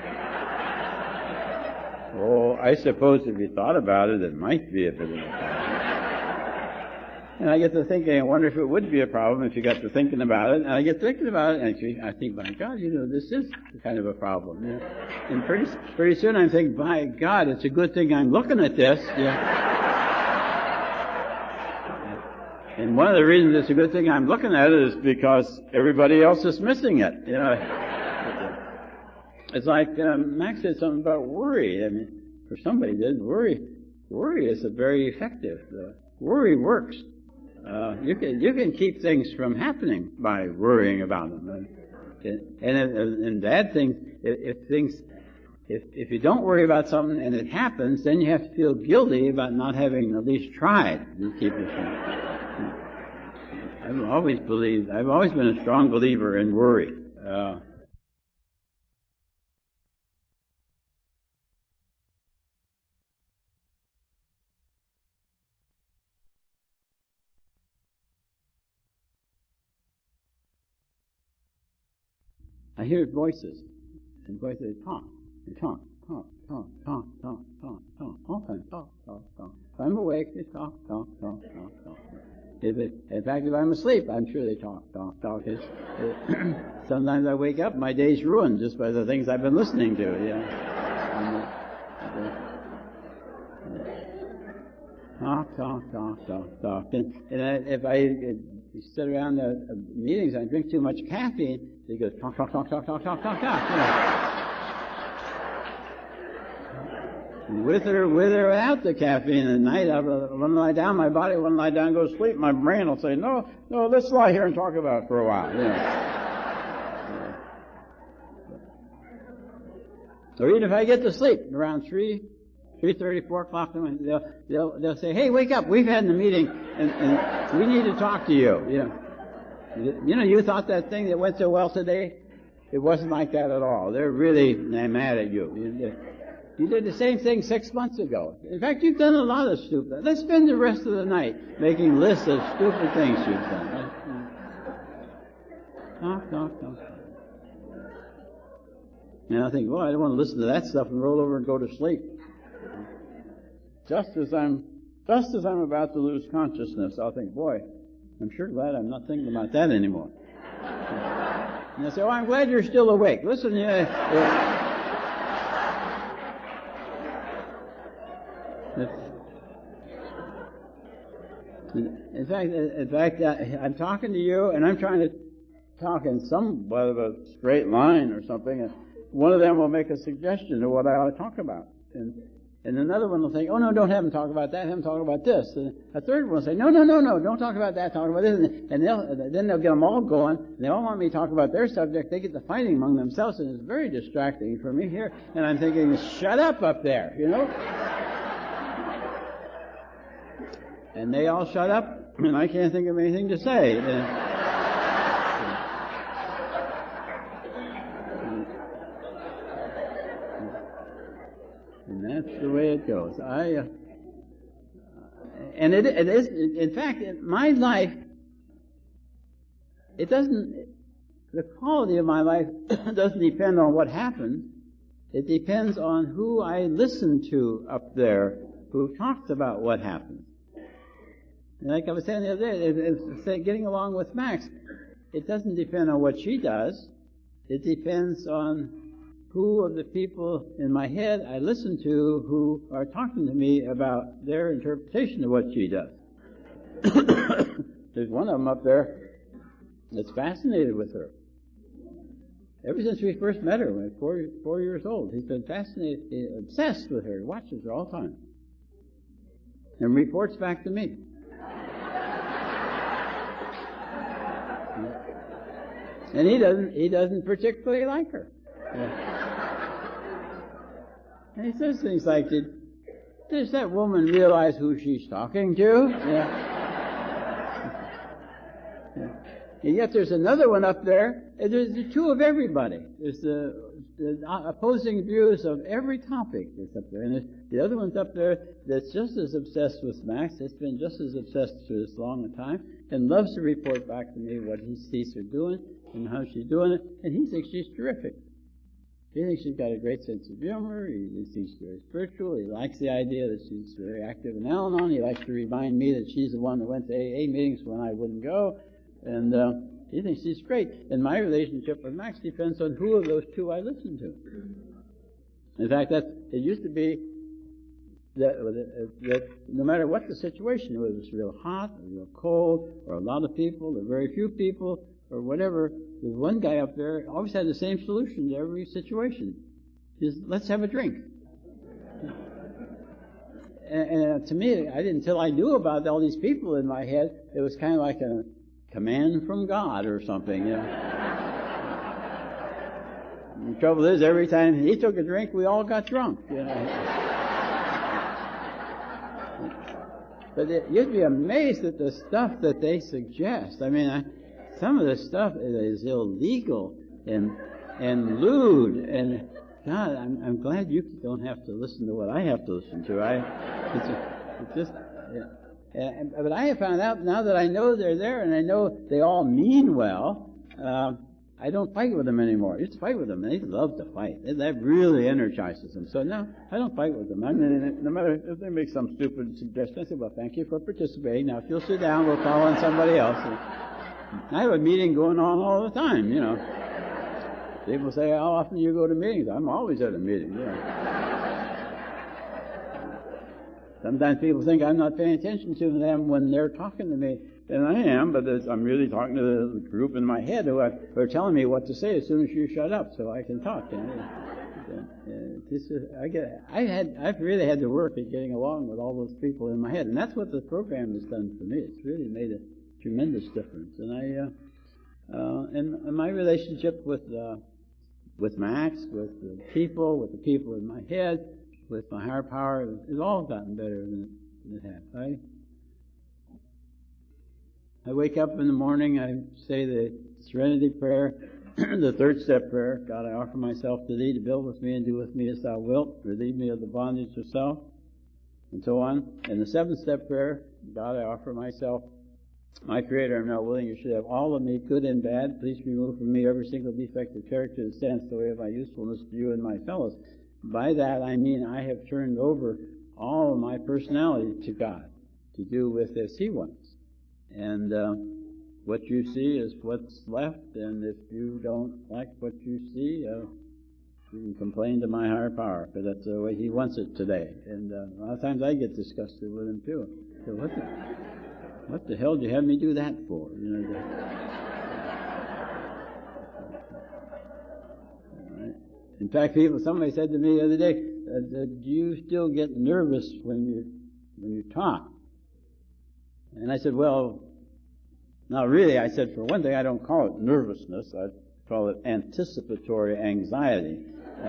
Oh, I suppose if you thought about it, it might be a bit of a problem. And I get to thinking, I wonder if it would be a problem if you got to thinking about it. And I get thinking about it, and I think, my God, this is kind of a problem. You know? And pretty soon I'm thinking, by God, it's a good thing I'm looking at this. And one of the reasons it's a good thing I'm looking at it is because everybody else is missing it. You know, it's like Max said something about worry. I mean, for somebody did worry is a very effective. Worry works. You can keep things from happening by worrying about them. And bad things, if you don't worry about something and it happens, then you have to feel guilty about not having at least tried to keep it from. I've always been a strong believer in worry. I hear voices, and voices talk, and talk, all kinds, talk. If I'm awake, they talk. In fact, if I'm asleep, I'm sure they talk. Sometimes I wake up, my day's ruined just by the things I've been listening to. Talk. And if I sit around the meetings and I drink too much caffeine, they go talk. With or without the caffeine at night, I want to lie down, my body won't lie down and go to sleep. My brain will say, no, let's lie here and talk about it for a while. Or even if I get to sleep around 3:30, 4 o'clock, they'll say, hey, wake up, we've had a meeting and we need to talk to you. You thought that thing that went so well today? It wasn't like that at all. They're really mad at you. You did the same thing 6 months ago. In fact, you've done a lot of stupid. Let's spend the rest of the night making lists of stupid things you've done. Talk. And I think, I don't want to listen to that stuff and roll over and go to sleep. Just as I'm about to lose consciousness, I'll think, I'm sure glad I'm not thinking about that anymore. And I say, I'm glad you're still awake. Listen, In fact, I'm talking to you, and I'm trying to talk in somewhat of a straight line or something, and one of them will make a suggestion of what I ought to talk about. And another one will say, no, don't have them talk about that, have them talk about this. And a third one will say, no, don't talk about that, talk about this. And then they'll get them all going, and they all want me to talk about their subject. They get to fighting among themselves, and it's very distracting for me here. And I'm thinking, shut up there, And they all shut up, and I can't think of anything to say. And that's the way it goes. And it is, in fact, in my life, the quality of my life doesn't depend on what happens. It depends on who I listen to up there who talks about what happens. Like I was saying the other day, getting along with Max, it doesn't depend on what she does. It depends on who of the people in my head I listen to who are talking to me about their interpretation of what she does. There's one of them up there that's fascinated with her. Ever since we first met her, when I was 4 years old, he's been fascinated, obsessed with her, watches her all the time, and reports back to me. And he doesn't particularly like her. And he says things like, does that woman realize who she's talking to? And yet there's another one up there, and there's the two of everybody. There's the opposing views of every topic that's up there. And there's the other one's up there that's just as obsessed with Max, that's been just as obsessed for as long a time, and loves to report back to me what he sees her doing and how she's doing it, and he thinks she's terrific. He thinks she's got a great sense of humor, he thinks she's very spiritual, he likes the idea that she's very active in Al-Anon, he likes to remind me that she's the one that went to AA meetings when I wouldn't go, and he thinks she's great. And my relationship with Max depends on who of those two I listen to. In fact, it used to be that no matter what the situation, whether it's real hot or real cold, or a lot of people, or very few people, or whatever, there's one guy up there always had the same solution to every situation. Let's have a drink. And to me, until I knew about all these people in my head, it was kind of like a command from God or something. The trouble is, every time he took a drink, we all got drunk. But you'd be amazed at the stuff that they suggest. I mean, some of the stuff is illegal and lewd, and God, I'm glad you don't have to listen to what I have to listen to. But I have found out now that I know they're there, and I know they all mean well. I don't fight with them anymore. I used to fight with them, and they love to fight. That really energizes them. So no, I don't fight with them. I mean, no matter if they make some stupid suggestion, I say, well, thank you for participating. Now, if you'll sit down, we'll call on somebody else. I have a meeting going on all the time, you know. People say, how often do you go to meetings? I'm always at a meeting, you know. Sometimes people think I'm not paying attention to them when they're talking to me. And I am, but I'm really talking to the group in my head who are telling me what to say as soon as you shut up so I can talk. You know? I've really had to work at getting along with all those people in my head. And that's what the program has done for me. It's really made a tremendous difference. And and my relationship with Max, with the people in my head, with my higher power, has all gotten better than it has. I wake up in the morning, I say the Serenity Prayer, the third step prayer, God, I offer myself to Thee to build with me and do with me as Thou wilt, relieve me of the bondage of self, and so on. And the seventh step prayer, God, I offer myself, my Creator, I'm now willing You should have all of me, good and bad. Please remove from me every single defect of character that stands in the way of my usefulness to You and my fellows. By that I mean I have turned over all of my personality to God to do with as He wants. And what you see is what's left, and if you don't like what you see, you can complain to my higher power, because that's the way He wants it today. And a lot of times I get disgusted with Him too. So what the hell did you have me do that for? You know, in fact, somebody said to me the other day, do you still get nervous when you talk? And I said, well, not really. I said, for one thing, I don't call it nervousness. I call it anticipatory anxiety.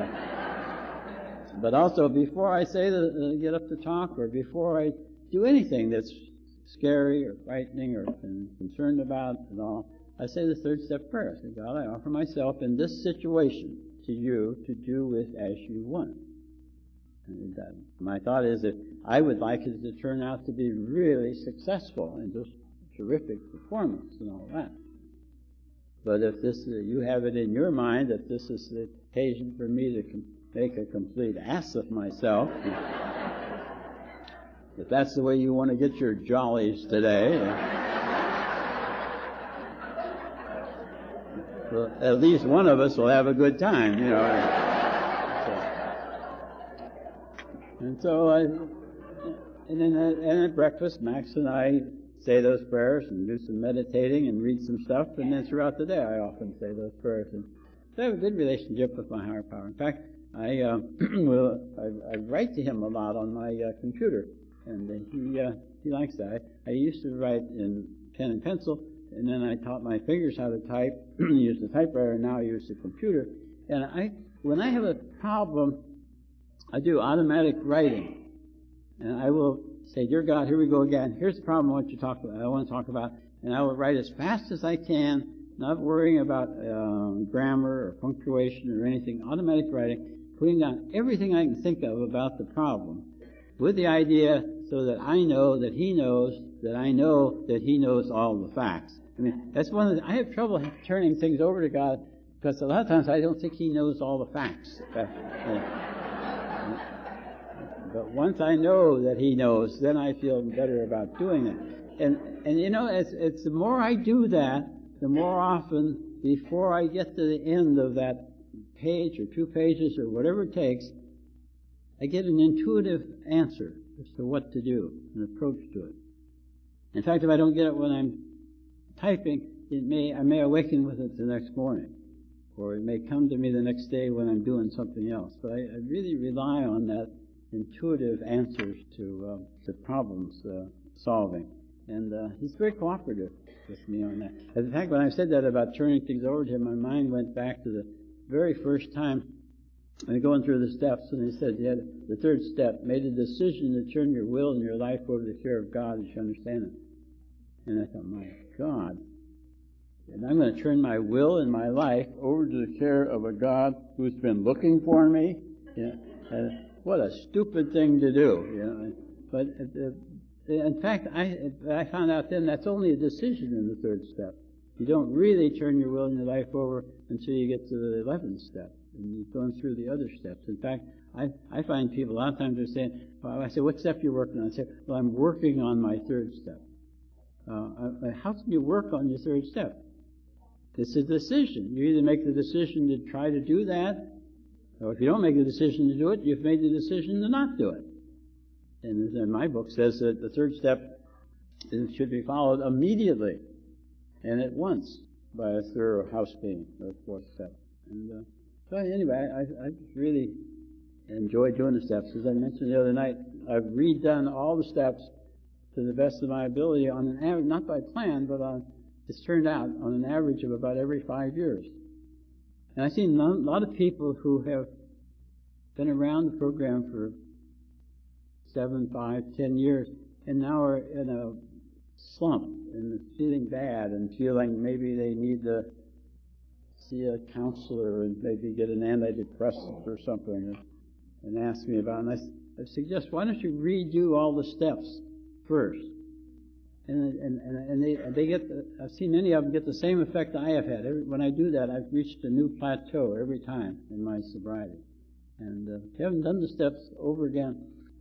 But also, before I say get up to talk, or before I do anything that's scary or frightening or concerned about and all, I say the third step prayer. I say, God, I offer myself in this situation to You to do with as You want. And my thought is that I would like it to turn out to be really successful and just terrific performance and all that. But if you have it in your mind that this is the occasion for me to make a complete ass of myself, if that's the way you want to get your jollies today, well, at least one of us will have a good time, you know. And so and at breakfast, Max and I say those prayers and do some meditating and read some stuff, and then throughout the day I often say those prayers. And so I have a good relationship with my higher power. In fact, I write to Him a lot on my computer, and he likes that. I used to write in pen and pencil, and then I taught my fingers how to type, use the typewriter, and now I use the computer. And when I have a problem, I do automatic writing, and I will say, Dear God, here we go again. Here's the problem I want to talk about, and I will write as fast as I can, not worrying about grammar or punctuation or anything. Automatic writing, putting down everything I can think of about the problem, with the idea so that I know that He knows that I know that He knows all the facts. I mean, that's I have trouble turning things over to God, because a lot of times I don't think He knows all the facts. But once I know that He knows, then I feel better about doing it. And you know, it's the more I do that, the more often, before I get to the end of that page or 2 pages or whatever it takes, I get an intuitive answer as to what to do, an approach to it. In fact, if I don't get it when I'm typing, I may awaken with it the next morning, or it may come to me the next day when I'm doing something else. But I really rely on that intuitive answers to problems solving. And He's very cooperative with me on that. In fact, when I said that about turning things over to Him, my mind went back to the very first time And going through the steps, and he said, yeah, the third step, made a decision to turn your will and your life over to the care of God as you understand it. And I thought, my God, and I'm going to turn my will and my life over to the care of a God who's been looking for me? Yeah. What a stupid thing to do, you know. But in fact, I found out then that's only a decision in the third step. You don't really turn your will and your life over until you get to the 11th step, and you've gone through the other steps. In fact, I find people a lot of times they're saying, well, I say, what step you working on? I say, well, I'm working on my third step. How can you work on your third step? It's a decision. You either make the decision to try to do that, or if you don't make the decision to do it, you've made the decision to not do it. And my book says that the third step should be followed immediately and at once by a thorough house cleaning, or fourth step. And so anyway, I really enjoy doing the steps. As I mentioned the other night, I've redone all the steps to the best of my ability on an average, not by plan, but it's turned out on an average of about every 5 years. And I've seen a lot of people who have been around the program for 7, 5, 10 years, and now are in a slump and feeling bad and feeling maybe they need to see a counselor and maybe get an antidepressant or something, and ask me about it. And I suggest, why don't you redo all the steps first? And they get, I've seen many of them get the same effect I have had. When I do that, I've reached a new plateau every time in my sobriety. And if you haven't done the steps over again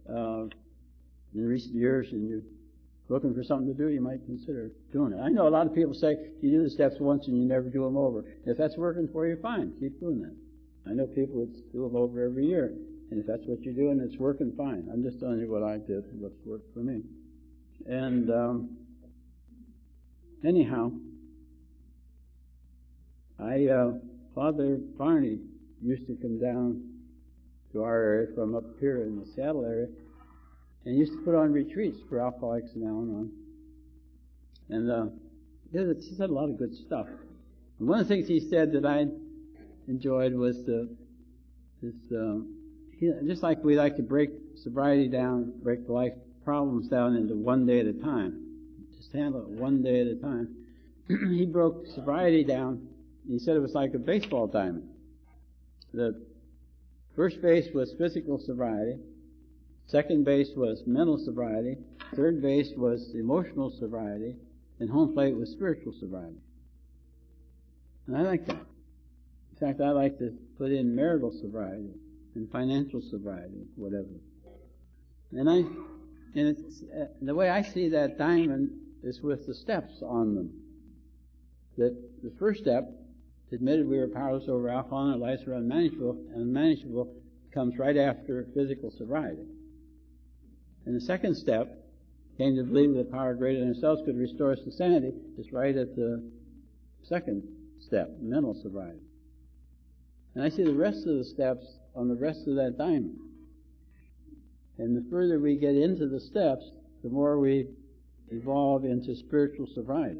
in recent years and you're looking for something to do, you might consider doing it. I know a lot of people say you do the steps once and you never do them over. If that's working for you, fine, keep doing that. I know people that do them over every year, and if that's what you're doing, it's working fine. I'm just telling you what I did, what's worked for me. And anyhow, Father Barney used to come down to our area from up here in the Seattle area, and used to put on retreats for Alcoholics and Al-Anon. And he said a lot of good stuff. And one of the things he said that I enjoyed was just like we like to break sobriety down, break the life problems down into one day at a time, just handle it one day at a time. He broke sobriety down. He said it was like a baseball diamond. The first base was physical sobriety, second base was mental sobriety, third base was emotional sobriety, and home plate was spiritual sobriety. And I like that. In fact, I like to put in marital sobriety and financial sobriety, whatever. And it's the way I see that diamond is with the steps on them. That the first step admitted we were powerless over alcohol and our lives were unmanageable, and unmanageable comes right after physical sobriety. And the second step came to believe that power greater than ourselves could restore us to sanity, is right at the second step, mental sobriety. And I see the rest of the steps on the rest of that diamond. And the further we get into the steps, the more we evolve into spiritual sobriety.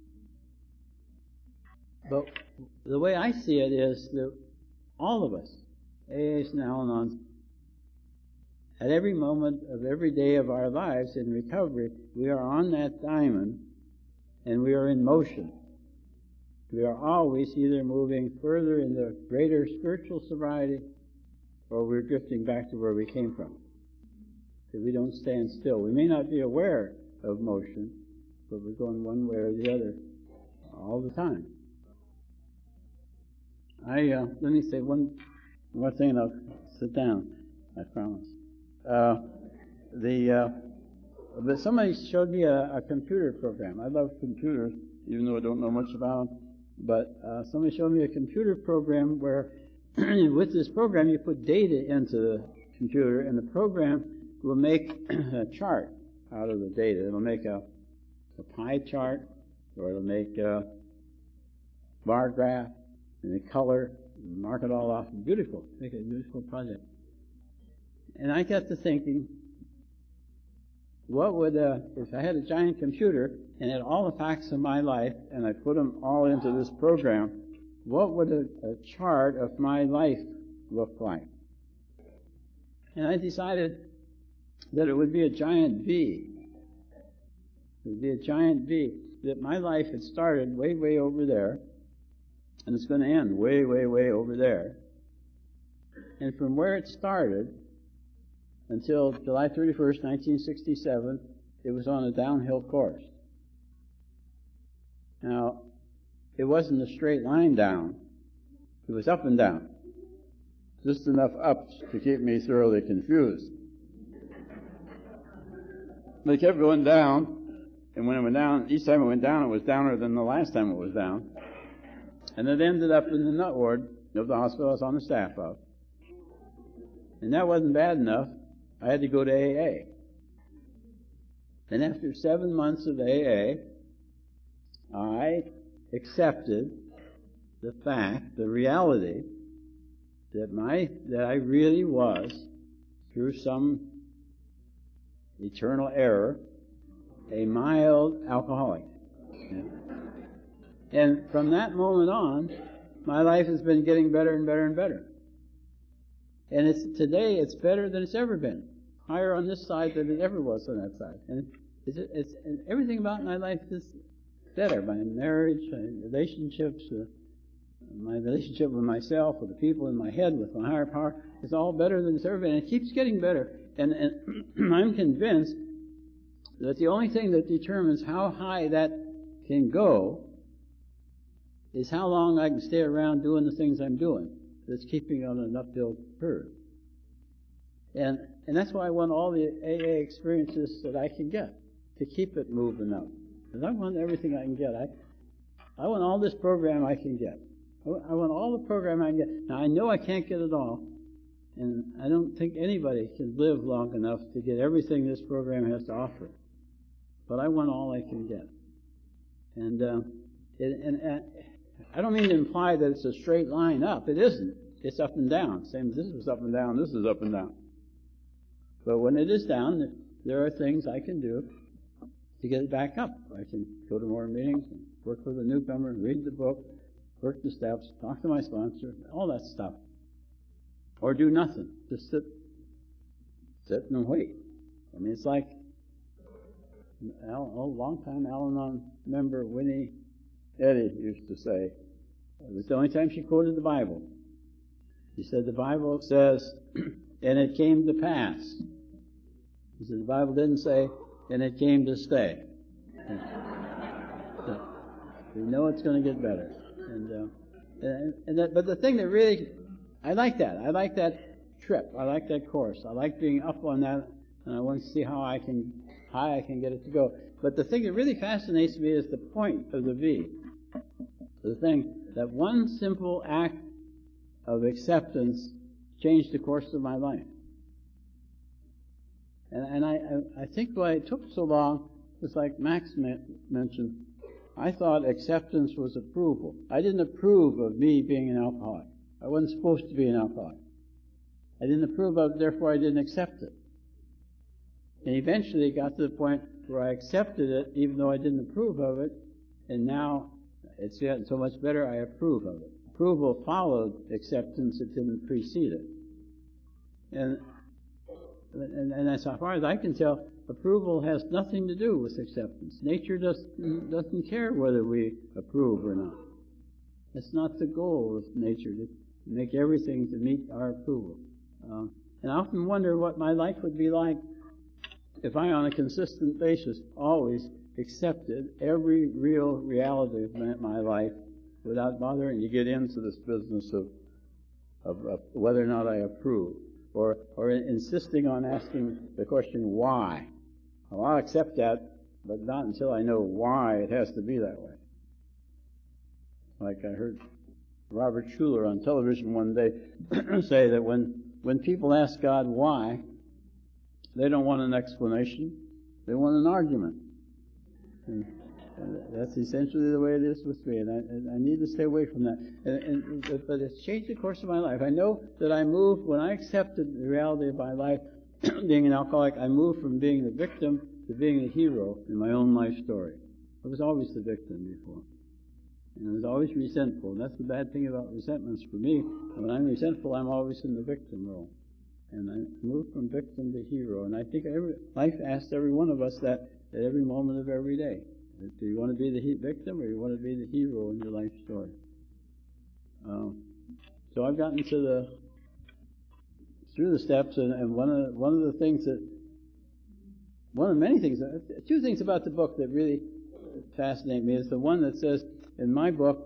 But the way I see it is that all of us, AAs and Al-Anons, at every moment of every day of our lives in recovery, we are on that diamond and we are in motion. We are always either moving further into greater spiritual sobriety or we're drifting back to where we came from. So we don't stand still. We may not be aware of motion, but we're going one way or the other all the time. Let me say one more thing and I'll sit down, I promise. But somebody showed me a computer program. I love computers, even though I don't know much about them. But somebody showed me a computer program where with this program you put data into the computer and the program will make a chart out of the data. It'll make a pie chart, or it'll make a bar graph and a color, and mark it all off. Beautiful. Make a beautiful project. And I got to thinking, what would, if I had a giant computer and had all the facts of my life and I put them all into this program, what would a chart of my life look like. And I decided that it would be a giant V. It would be a giant V. That my life had started way, way over there, and it's going to end way, way, way over there. And from where it started until July 31st, 1967, it was on a downhill course. Now, it wasn't a straight line down. It was up and down. Just enough ups to keep me thoroughly confused. But it kept going down, and when it went down, each time it went down, it was downer than the last time it was down. And it ended up in the nut ward of the hospital I was on the staff of. And that wasn't bad enough. I had to go to AA. And after 7 months of AA, I accepted the fact, the reality, that I really was, through some eternal error, a mild alcoholic. And from that moment on, my life has been getting better and better and better. And today it's better than it's ever been. Higher on this side than it ever was on that side. And and everything about my life is better. My marriage, my relationships, my relationship with myself, with the people in my head, with my higher power, is all better than it's ever been. And it keeps getting better. And I'm convinced that the only thing that determines how high that can go is how long I can stay around doing the things I'm doing. That's keeping on an uphill curve. And that's why I want all the AA experiences that I can get, to keep it moving up. Because I want everything I can get. I want all this program I can get. I want all the program I can get. Now, I know I can't get it all, and I don't think anybody can live long enough to get everything this program has to offer. But I want all I can get. And I don't mean to imply that it's a straight line up. It isn't. It's up and down. Same as this is up and down, this is up and down. But when it is down, there are things I can do to get it back up. I can go to more meetings, and work with a newcomer, read the book, work the steps, talk to my sponsor, all that stuff. Or do nothing. Just sit and wait. I mean, it's like a long-time Al-Anon member, Winnie Eddy, used to say. It was the only time she quoted the Bible. She said, the Bible says, and it came to pass. She said, the Bible didn't say, and it came to stay. So we know it's going to get better. But the thing that really, I like that. I like that trip. I like that course. I like being up on that, and I want to see how high I can get it to go. But the thing that really fascinates me is the point of the V. The thing that one simple act of acceptance changed the course of my life. And I think why it took so long was like Max mentioned. I thought acceptance was approval. I didn't approve of me being an alcoholic. I wasn't supposed to be an alcoholic. I didn't approve of it, therefore I didn't accept it. And eventually it got to the point where I accepted it, even though I didn't approve of it, and now it's gotten so much better, I approve of it. Approval followed acceptance, it didn't precede it. And as far as I can tell, approval has nothing to do with acceptance. Nature doesn't care whether we approve or not. It's not the goal of nature to make everything to meet our approval. And I often wonder what my life would be like if I, on a consistent basis, always accepted every real reality of my life without bothering to get into this business of whether or not I approve, or insisting on asking the question, why? Well, I'll accept that, but not until I know why it has to be that way. Like I heard Robert Schuller on television one day say that when people ask God why, they don't want an explanation, they want an argument. And that's essentially the way it is with me, and I need to stay away from that. But it's changed the course of my life. I know that I moved, when I accepted the reality of my life, being an alcoholic, I moved from being the victim to being the hero in my own life story. I was always the victim before. And is always resentful. And that's the bad thing about resentments for me. When I'm resentful, I'm always in the victim role. And I move from victim to hero. And I think life asks every one of us that at every moment of every day. Do you want to be the victim or do you want to be the hero in your life story? So I've gotten through the steps, and one of the things one of many things, two things about the book that really fascinate me is the one that says, in my book,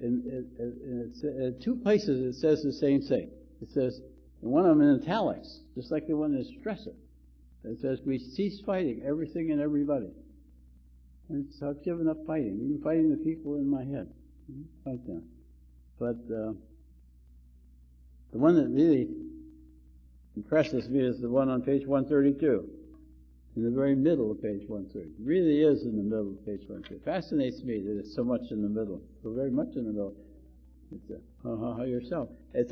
in two places it says the same thing. It says, one of them in italics, just like the one in Stressor. It says, we cease fighting everything and everybody. And so I've given up fighting, even fighting the people in my head. Fight them. But the one that really impresses me is the one on page 132. In the very middle of page 130. It really is in the middle of page 130. It fascinates me that it's so much in the middle. So very much in the middle. It's yourself.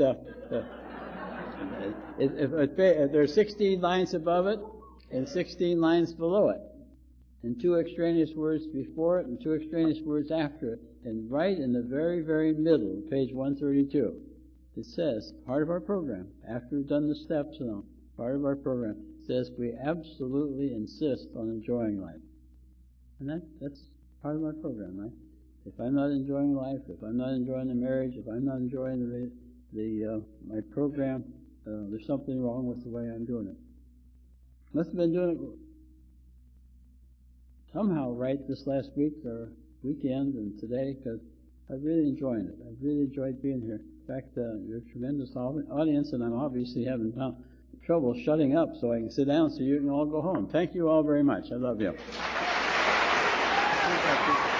There's 16 lines above it and 16 lines below it. And 2 extraneous words before it and 2 extraneous words after it. And right in the very, very middle of page 132, it says, part of our program, after we've done the steps and all, part of our program says we absolutely insist on enjoying life. And that's part of my program, right? If I'm not enjoying life, if I'm not enjoying the marriage, if I'm not enjoying my program, there's something wrong with the way I'm doing it. Must have been doing it somehow right this last week or weekend and today, because I'm really enjoying it. I've really enjoyed being here. In fact, you're a tremendous audience, and I'm obviously having trouble shutting up so I can sit down so you can all go home. Thank you all very much. I love you.